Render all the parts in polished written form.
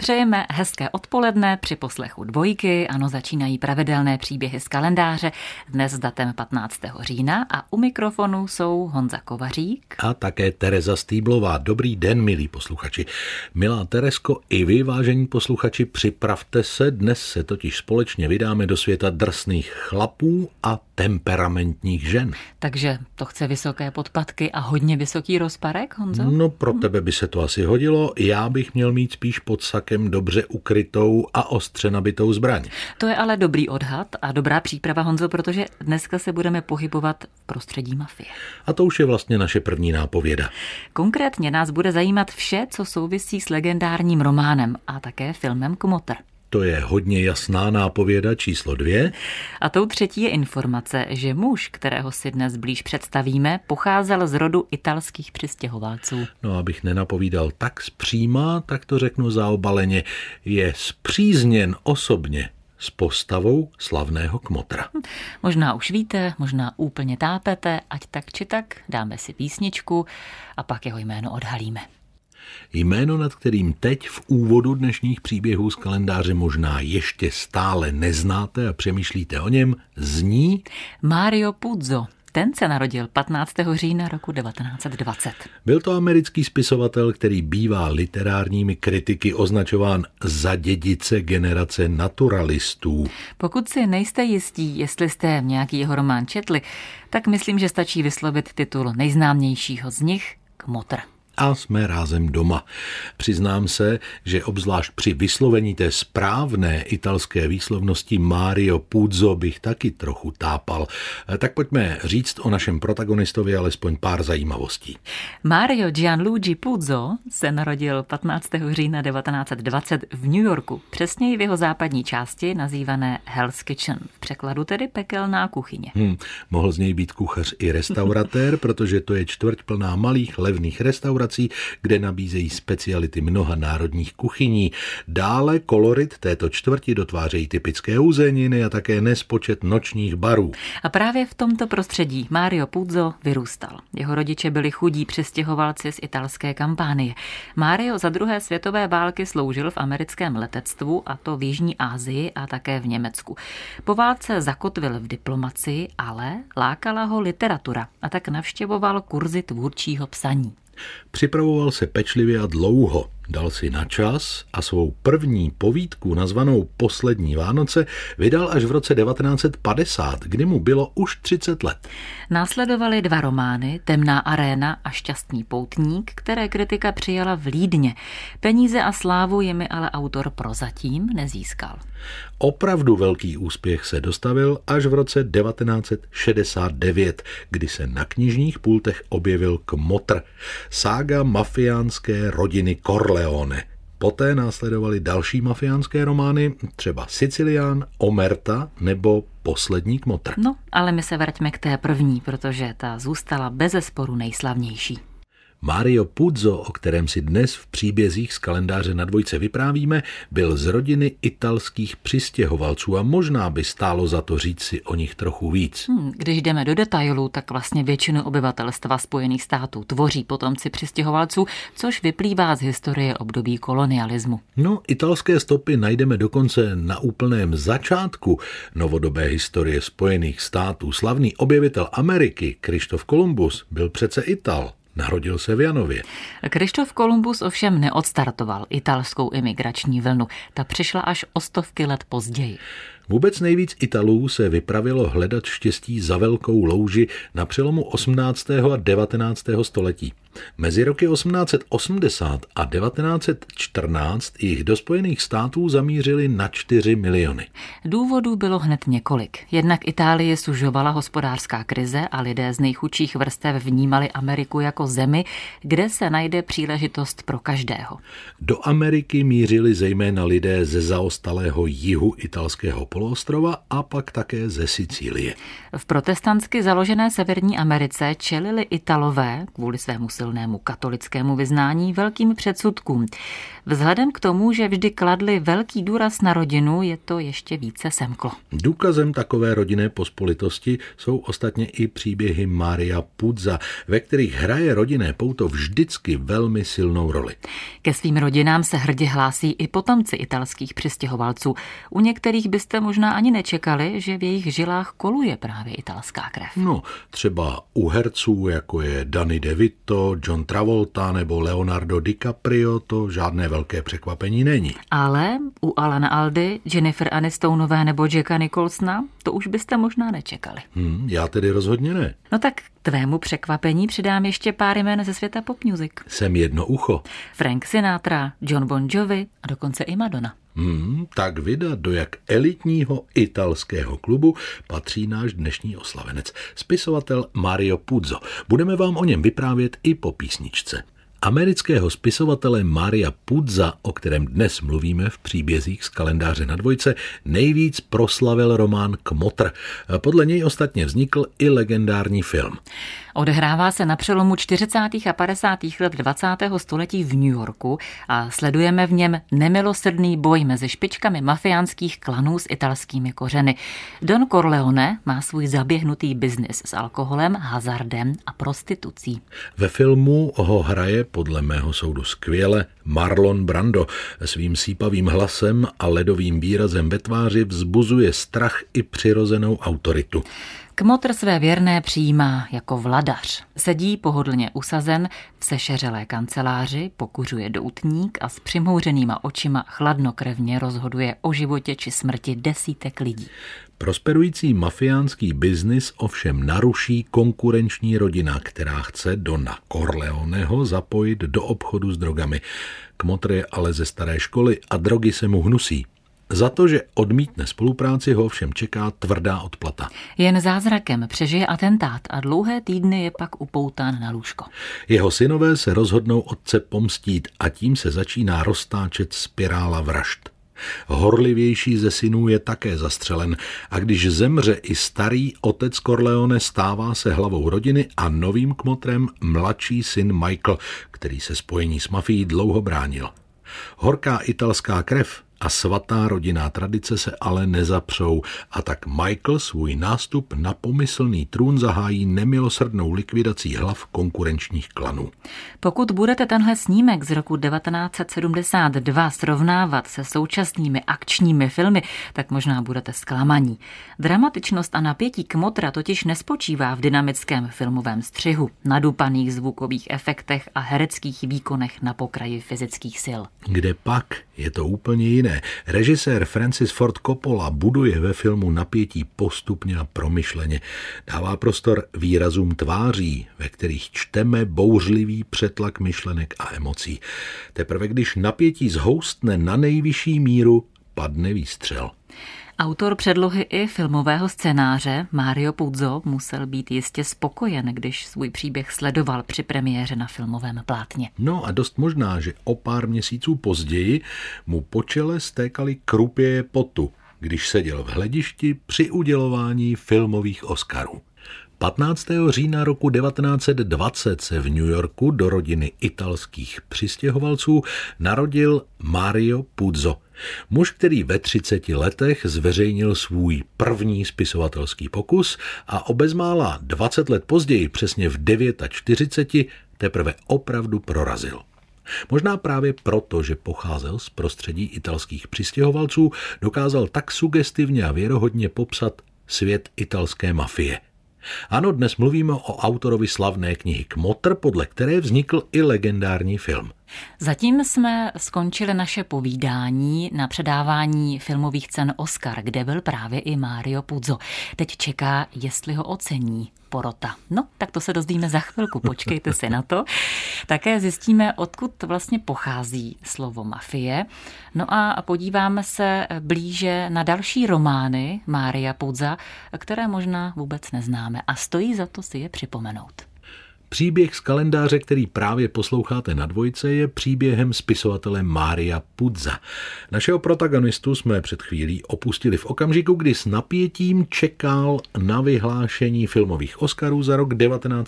Přejeme hezké odpoledne při poslechu Dvojky. Ano, začínají pravidelné příběhy z kalendáře. Dnes s datem 15. října a u mikrofonu jsou Honza Kovařík a také Tereza Stýblová. Dobrý den, milí posluchači. Milá Teresko, i vy, vážení posluchači, připravte se. Dnes se totiž společně vydáme do světa drsných chlapů a temperamentních žen. Takže to chce vysoké podpatky a hodně vysoký rozparek, Honzo? No, pro tebe by se to asi hodilo. Já bych měl mít spíš pod sakem dobře ukrytou a ostře nabitou zbraň. To je ale dobrý odhad a dobrá příprava, Honzo, protože dneska se budeme pohybovat v prostředí mafie. A to už je vlastně naše první nápověda. Konkrétně nás bude zajímat vše, co souvisí s legendárním románem a také filmem Kmotr. To je hodně jasná nápověda číslo 2. A tou třetí je informace, že muž, kterého si dnes blíž představíme, pocházel z rodu italských přistěhovalců. No, abych nenapovídal tak zpříma, tak to řeknu zaobaleně. Je spřízněn osobně s postavou slavného Kmotra. Možná už víte, možná úplně tápete, ať tak či tak, dáme si písničku a pak jeho jméno odhalíme. Jméno, nad kterým teď v úvodu dnešních příběhů z kalendáře možná ještě stále neznáte a přemýšlíte o něm, zní Mario Puzo. Ten se narodil 15. října roku 1920. Byl to americký spisovatel, který bývá literárními kritiky označován za dědice generace naturalistů. Pokud si nejste jistí, jestli jste nějaký jeho román četli, tak myslím, že stačí vyslovit titul nejznámějšího z nich, Kmotr. A jsme rázem doma. Přiznám se, že obzvlášť při vyslovení té správné italské výslovnosti Mario Puzo bych taky trochu tápal. Tak pojďme říct o našem protagonistovi alespoň pár zajímavostí. Mario Gianluigi Puzo se narodil 15. října 1920 v New Yorku, přesněji v jeho západní části nazývané Hell's Kitchen, v překladu tedy pekelná kuchyně. Mohl z něj být kuchař i restauratér, protože to je čtvrť plná malých levných restaurací, kde nabízejí speciality mnoha národních kuchyní. Dále kolorit této čtvrti dotvářejí typické uzeniny a také nespočet nočních barů. A právě v tomto prostředí Mario Puzo vyrůstal. Jeho rodiče byli chudí přistěhovalci z italské Kampánie. Mario za druhé světové války sloužil v americkém letectvu, a to v Jižní Asii a také v Německu. Po válce zakotvil v diplomacii, ale lákala ho literatura a tak navštěvoval kurzy tvůrčího psaní. Připravoval se pečlivě a dlouho, dal si na čas a svou první povídku nazvanou Poslední Vánoce vydal až v roce 1950, kdy mu bylo už 30 let. Následovaly 2 romány, Temná aréna a Šťastný poutník, které kritika přijala vlídně. Peníze a slávu jimi ale autor prozatím nezískal. Opravdu velký úspěch se dostavil až v roce 1969, kdy se na knižních pultech objevil Kmotr, sága mafiánské rodiny Corleone. Poté následovaly další mafiánské romány, třeba Sicilián, Omerta nebo Poslední Kmotr. No, ale my se vraťme k té první, protože ta zůstala bezesporu nejslavnější. Mario Puzo, o kterém si dnes v příbězích z kalendáře na Dvojce vyprávíme, byl z rodiny italských přistěhovalců a možná by stálo za to říct si o nich trochu víc. Když jdeme do detailů, tak vlastně většinu obyvatelstva Spojených států tvoří potomci přistěhovalců, což vyplývá z historie období kolonialismu. No, italské stopy najdeme dokonce na úplném začátku novodobé historie Spojených států. Slavný objevitel Ameriky Krištof Kolumbus byl přece Ital. Narodil se v Janově. Krištof Kolumbus ovšem neodstartoval italskou imigrační vlnu. Ta přišla až o 100 let později. Vůbec nejvíc Italů se vypravilo hledat štěstí za velkou louži na přelomu 18. a 19. století. Mezi roky 1880 a 1914 jich do Spojených států zamířili na 4 miliony. Důvodů bylo hned několik. Jednak Itálie sužovala hospodářská krize a lidé z nejchudších vrstev vnímali Ameriku jako zemi, kde se najde příležitost pro každého. Do Ameriky mířili zejména lidé ze zaostalého jihu italského poloostrova a pak také ze Sicílie. V protestantsky založené Severní Americe čelili Italové kvůli svému silnému katolickému vyznání velkým předsudkům. Vzhledem k tomu, že vždy kladli velký důraz na rodinu, je to ještě více semklo. Důkazem takové rodinné pospolitosti jsou ostatně i příběhy Maria Puzza, ve kterých hraje rodinné pouto vždycky velmi silnou roli. Ke svým rodinám se hrdě hlásí i potomci italských přistěhovalců. U některých byste možná ani nečekali, že v jejich žilách koluje právě italská krev. No, třeba u herců, jako je Danny DeVito, John Travolta nebo Leonardo DiCaprio, to žádné velké překvapení není. Ale u Alana Aldy, Jennifer Anistonové nebo Jacka Nicholsona, to už byste možná nečekali. Já tedy rozhodně ne. No tak k tvému překvapení přidám ještě pár jmen ze světa pop music. Jsem jedno ucho. Frank Sinatra, John Bon Jovi a dokonce i Madonna. Tak vida, do jak elitního italského klubu patří náš dnešní oslavenec, spisovatel Mario Puzo. Budeme vám o něm vyprávět i po písničce. Amerického spisovatele Maria Puzza, o kterém dnes mluvíme v příbězích z kalendáře na dvojce, nejvíc proslavil román Kmotr. Podle něj ostatně vznikl i legendární film. Odehrává se na přelomu 40. a 50. let 20. století v New Yorku a sledujeme v něm nemilosrdný boj mezi špičkami mafiánských klanů s italskými kořeny. Don Corleone má svůj zaběhnutý biznis s alkoholem, hazardem a prostitucí. Ve filmu ho hraje podle mého soudu skvěle Marlon Brando. Svým sípavým hlasem a ledovým výrazem ve tváři vzbuzuje strach i přirozenou autoritu. Kmotr své věrné přijímá jako vladař. Sedí pohodlně usazen v sešeřelé kanceláři, pokuřuje doutník a s přimhouřenýma očima chladnokrevně rozhoduje o životě či smrti desítek lidí. Prosperující mafiánský biznis ovšem naruší konkurenční rodina, která chce Dona Corleoneho zapojit do obchodu s drogami. Kmotr je ale ze staré školy a drogy se mu hnusí. Za to, že odmítne spolupráci, ho ovšem čeká tvrdá odplata. Jen zázrakem přežije atentát a dlouhé týdny je pak upoután na lůžko. Jeho synové se rozhodnou otce pomstít a tím se začíná roztáčet spirála vražd. Horlivější ze synů je také zastřelen a když zemře i starý otec Corleone, stává se hlavou rodiny a novým kmotrem mladší syn Michael, který se spojení s mafií dlouho bránil. Horká italská krev a svatá rodinná tradice se ale nezapřou a tak Michael svůj nástup na pomyslný trůn zahájí nemilosrdnou likvidací hlav konkurenčních klanů. Pokud budete tenhle snímek z roku 1972 srovnávat se současnými akčními filmy, tak možná budete zklamaní. Dramatičnost a napětí Kmotra totiž nespočívá v dynamickém filmovém střihu, nadupaných zvukových efektech a hereckých výkonech na pokraji fyzických sil. Kde pak je to úplně jiné. Režisér Francis Ford Coppola buduje ve filmu napětí postupně a promyšleně. Dává prostor výrazům tváří, ve kterých čteme bouřlivý přetlak myšlenek a emocí. Teprve když napětí zhoustne na nejvyšší míru, padne výstřel. Autor předlohy i filmového scénáře Mario Puzo musel být jistě spokojen, když svůj příběh sledoval při premiéře na filmovém plátně. No a dost možná, že o pár měsíců později mu po čele stékaly krupěje potu, když seděl v hledišti při udělování filmových Oscarů. 15. října roku 1920 se v New Yorku do rodiny italských přistěhovalců narodil Mario Puzo. Muž, který ve 30 letech zveřejnil svůj první spisovatelský pokus a o bezmála 20 let později, přesně v 49, teprve opravdu prorazil. Možná právě proto, že pocházel z prostředí italských přistěhovalců, dokázal tak sugestivně a věrohodně popsat svět italské mafie. Ano, dnes mluvíme o autorovi slavné knihy Kmotr, podle které vznikl i legendární film. Zatím jsme skončili naše povídání na předávání filmových cen Oscar, kde byl právě i Mario Puzo. Teď čeká, jestli ho ocení porota. No, tak to se dozvíme za chvilku, počkejte si na to. Také zjistíme, odkud vlastně pochází slovo mafie. No a podíváme se blíže na další romány Maria Puzza, které možná vůbec neznáme a stojí za to si je připomenout. Příběh z kalendáře, který právě posloucháte na Dvojce, je příběhem spisovatele Mária Puzza. Našeho protagonistu jsme před chvílí opustili v okamžiku, kdy s napětím čekal na vyhlášení filmových Oscarů za rok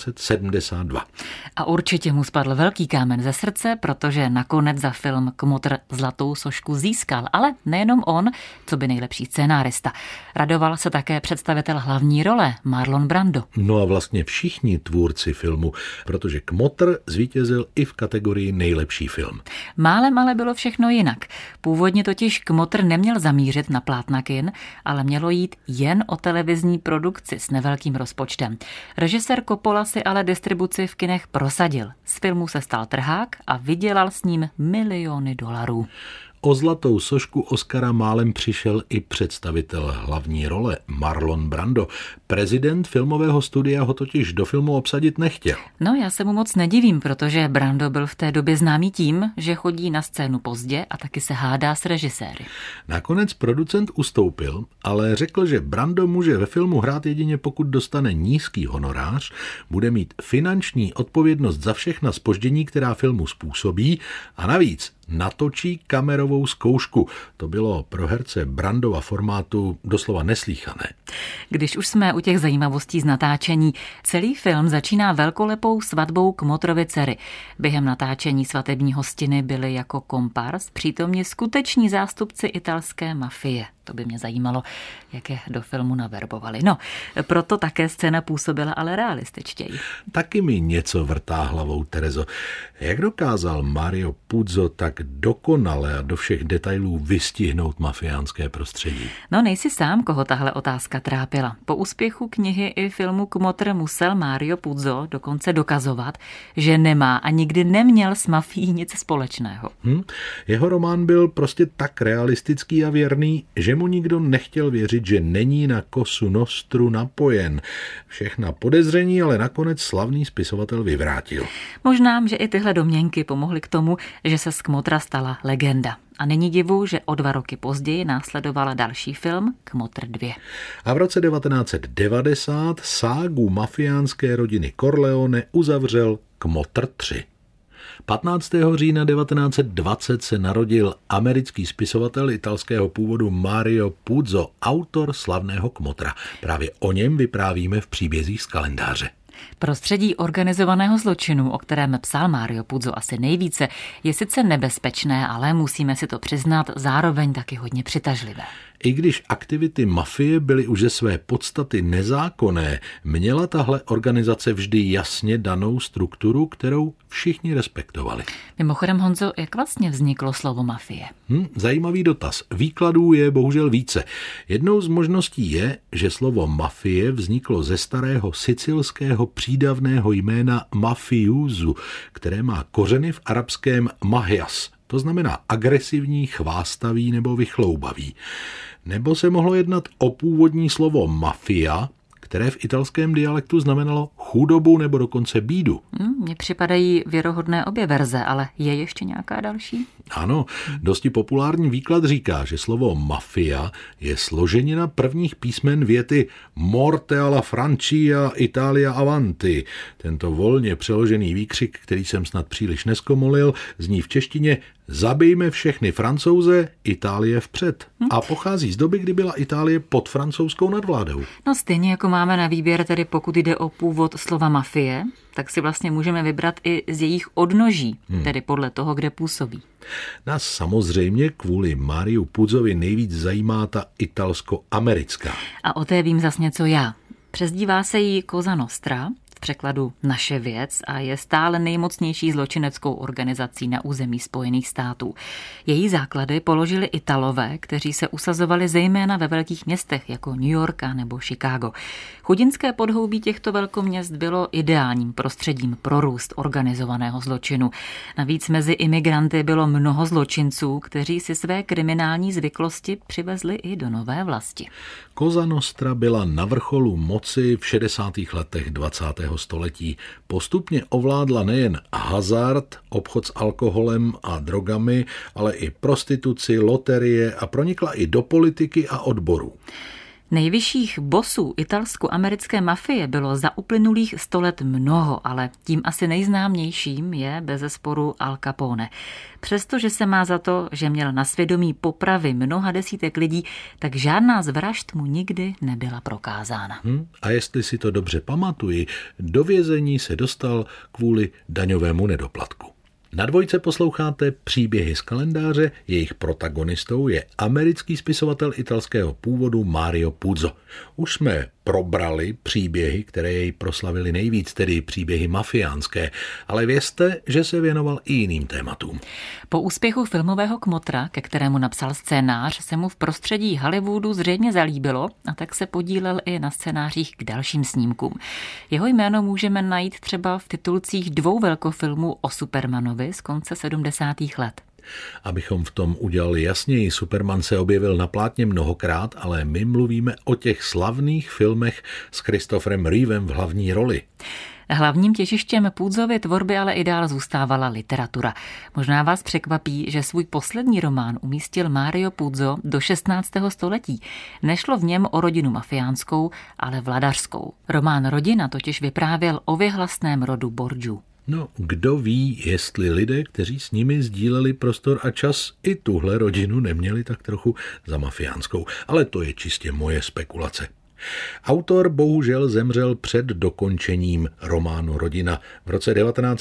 1972. A určitě mu spadl velký kámen ze srdce, protože nakonec za film Kmotr zlatou sošku získal. Ale nejenom on, co by nejlepší scénárista. Radoval se také představitel hlavní role Marlon Brando. No a vlastně všichni tvůrci filmu, protože Kmotr zvítězil i v kategorii nejlepší film. Málem ale bylo všechno jinak. Původně totiž Kmotr neměl zamířit na plátna kin, ale mělo jít jen o televizní produkci s nevelkým rozpočtem. Režisér Coppola si ale distribuci v kinech prosadil. Z filmu se stal trhák a vydělal s ním miliony dolarů. O zlatou sošku Oscara málem přišel i představitel hlavní role Marlon Brando. Prezident filmového studia ho totiž do filmu obsadit nechtěl. No, já se mu moc nedivím, protože Brando byl v té době známý tím, že chodí na scénu pozdě a taky se hádá s režiséry. Nakonec producent ustoupil, ale řekl, že Brando může ve filmu hrát jedině pokud dostane nízký honorář, bude mít finanční odpovědnost za všechna zpoždění, která filmu způsobí, a navíc natočí kamerovou zkoušku. To bylo pro herce Brandova formátu doslova neslýchané. Když už jsme u těch zajímavostí z natáčení, celý film začíná velkolepou svatbou Kmotrovy dcery. Během natáčení svatební hostiny byli jako kompars přítomni skuteční zástupci italské mafie. To by mě zajímalo, jak je do filmu naverbovali. No, proto také scéna působila ale realističtěji. Taky mi něco vrtá hlavou, Terezo. Jak dokázal Mario Puzo tak dokonale a do všech detailů vystihnout mafiánské prostředí? No, nejsi sám, koho tahle otázka trápila. Po úspěchu knihy i filmu Kmotr musel Mario Puzo dokonce dokazovat, že nemá a nikdy neměl s mafií nic společného. Jeho román byl prostě tak realistický a věrný, že mu nikdo nechtěl věřit, že není na Kosu Nostru napojen. Všechna podezření ale nakonec slavný spisovatel vyvrátil. Možná, že i tyhle domněnky pomohly k tomu, že se z Kmotra stala legenda. A není divu, že o 2 roky později následovala další film Kmotr 2. A v roce 1990 ságu mafiánské rodiny Corleone uzavřel Kmotr 3. 15. října 1920 se narodil americký spisovatel italského původu Mario Puzo, autor slavného Kmotra. Právě o něm vyprávíme v příbězích z kalendáře. Prostředí organizovaného zločinu, o kterém psal Mario Puzo asi nejvíce, je sice nebezpečné, ale musíme si to přiznat, zároveň taky hodně přitažlivé. I když aktivity mafie byly už ze své podstaty nezákonné, měla tahle organizace vždy jasně danou strukturu, kterou všichni respektovali. Mimochodem, Honzo, jak vlastně vzniklo slovo mafie? Zajímavý dotaz. Výkladů je bohužel více. Jednou z možností je, že slovo mafie vzniklo ze starého sicilského přídavného jména mafiuzu, které má kořeny v arabském mahias. To znamená agresivní, chvástavý nebo vychloubavý. Nebo se mohlo jednat o původní slovo mafia, které v italském dialektu znamenalo chudobu nebo dokonce bídu. Mně připadají věrohodné obě verze, ale je ještě nějaká další? Ano, dosti populární výklad říká, že slovo mafia je složenina prvních písmen věty Morte alla Francia, Italia avanti. Tento volně přeložený výkřik, který jsem snad příliš neskomolil, zní v češtině Zabijme všechny Francouze, Itálie vpřed. A pochází z doby, kdy byla Itálie pod francouzskou nadvládou. No stejně jako máme na výběr, tedy pokud jde o původ slova mafie, tak si vlastně můžeme vybrat i z jejich odnoží, tedy podle toho, kde působí. Nás samozřejmě kvůli Mariu Puzovi nejvíc zajímá ta italsko-americká. A o té vím zas něco já. Přezdívá se jí Cosa Nostra, v překladu naše věc, a je stále nejmocnější zločineckou organizací na území Spojených států. Její základy položili Italové, kteří se usazovali zejména ve velkých městech jako New York nebo Chicago. Chudinské podhoubí těchto velkoměst bylo ideálním prostředím pro růst organizovaného zločinu. Navíc mezi imigranty bylo mnoho zločinců, kteří si své kriminální zvyklosti přivezli i do nové vlasti. Cosa Nostra byla na vrcholu moci v 60. letech 20. století. Postupně ovládla nejen hazard, obchod s alkoholem a drogami, ale i prostituci, loterie a pronikla i do politiky a odborů. Nejvyšších bosů italsko-americké mafie bylo za uplynulých 100 let mnoho, ale tím asi nejznámějším je bezesporu Al Capone. Přestože se má za to, že měl na svědomí popravy mnoha desítek lidí, tak žádná z vražd mu nikdy nebyla prokázána. A jestli si to dobře pamatuji, do vězení se dostal kvůli daňovému nedoplatku. Na Dvojce posloucháte Příběhy z kalendáře, jejich protagonistou je americký spisovatel italského původu Mario Puzo. Už jsme probrali příběhy, které jej proslavily nejvíc, tedy příběhy mafiánské, ale vězte, že se věnoval i jiným tématům. Po úspěchu filmového Kmotra, ke kterému napsal scénář, se mu v prostředí Hollywoodu zřejmě zalíbilo a tak se podílel i na scénářích k dalším snímkům. Jeho jméno můžeme najít třeba v titulcích 2 velkofilmů o Supermanovi z konce 70. let. Abychom v tom udělali jasněji, Superman se objevil na plátně mnohokrát, ale my mluvíme o těch slavných filmech s Christopherem Reevem v hlavní roli. Hlavním těžištěm Pudzovy tvorby ale i dál zůstávala literatura. Možná vás překvapí, že svůj poslední román umístil Mario Puzo do 16. století. Nešlo v něm o rodinu mafiánskou, ale vladařskou. Román Rodina totiž vyprávěl o věhlasném rodu Borgiů. No, kdo ví, jestli lidé, kteří s nimi sdíleli prostor a čas, i tuhle rodinu neměli tak trochu za mafiánskou. Ale to je čistě moje spekulace. Autor bohužel zemřel před dokončením románu Rodina v roce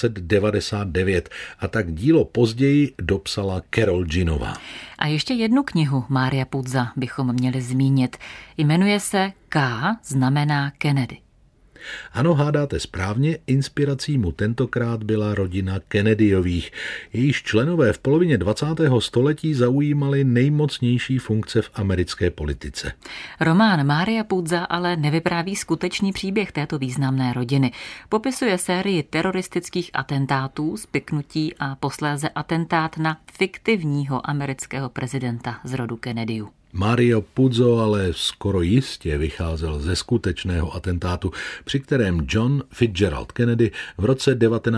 1999 a tak dílo později dopsala Carol Ginová. A ještě jednu knihu Mária Puzza bychom měli zmínit. Jmenuje se K znamená Kennedy. Ano, hádáte správně, inspirací mu tentokrát byla rodina Kennedyových. Jejíž členové v polovině 20. století zaujímali nejmocnější funkce v americké politice. Román Mária Puzza ale nevypráví skutečný příběh této významné rodiny. Popisuje sérii teroristických atentátů, spiknutí a posléze atentát na fiktivního amerického prezidenta z rodu Kennedyů. Mario Puzo ale skoro jistě vycházel ze skutečného atentátu, při kterém John Fitzgerald Kennedy v roce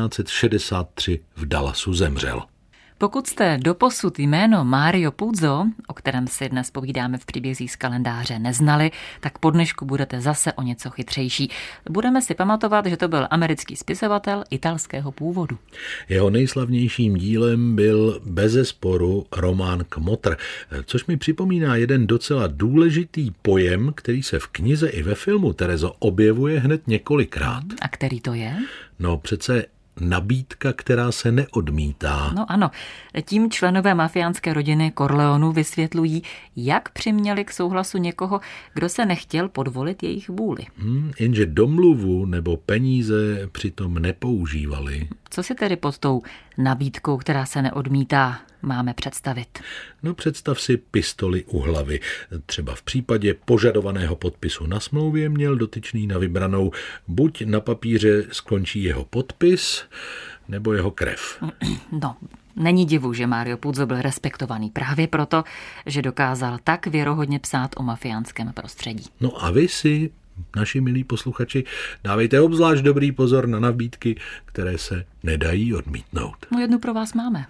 1963 v Dallasu zemřel. Pokud jste doposud jméno Mario Puzo, o kterém si dnes povídáme v příbězích z kalendáře, neznali, tak po dnešku budete zase o něco chytřejší. Budeme si pamatovat, že to byl americký spisovatel italského původu. Jeho nejslavnějším dílem byl bezesporu román Kmotr, což mi připomíná jeden docela důležitý pojem, který se v knize i ve filmu, Terezo, objevuje hned několikrát. A který to je? No přece nabídka, která se neodmítá. No ano, tím členové mafiánské rodiny Corleonů vysvětlují, jak přiměli k souhlasu někoho, kdo se nechtěl podvolit jejich vůli. Jenže domluvu nebo peníze přitom nepoužívali. Co si tedy pod tou nabídkou, která se neodmítá, máme představit? No představ si pistoli u hlavy. Třeba v případě požadovaného podpisu na smlouvě měl dotyčný na vybranou buď na papíře skončí jeho podpis, nebo jeho krev. No, není divu, že Mario Puzo byl respektovaný právě proto, že dokázal tak věrohodně psát o mafiánském prostředí. No a vy si, naši milí posluchači, dávejte obzvlášť dobrý pozor na nabídky, které se nedají odmítnout. No jednu pro vás máme.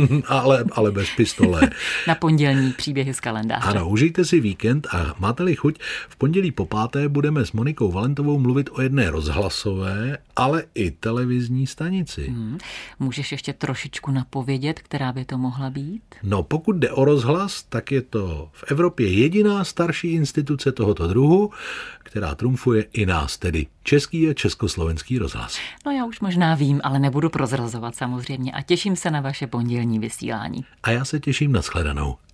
ale bez pistole. Na pondělní příběhy z kalendáře. Ano, užijte si víkend a máte-li chuť, v pondělí po 5. budeme s Monikou Valentovou mluvit o jedné rozhlasové, ale i televizní stanici. Můžeš ještě trošičku napovědět, která by to mohla být? No, pokud jde o rozhlas, tak je to v Evropě jediná starší instituce tohoto druhu, která trumfuje i nás, tedy Český a Československý rozhlas. No já už možná vím, ale nebudu prozrazovat samozřejmě a těším se na vaše pondělní vysílání. A já se těším na shledanou.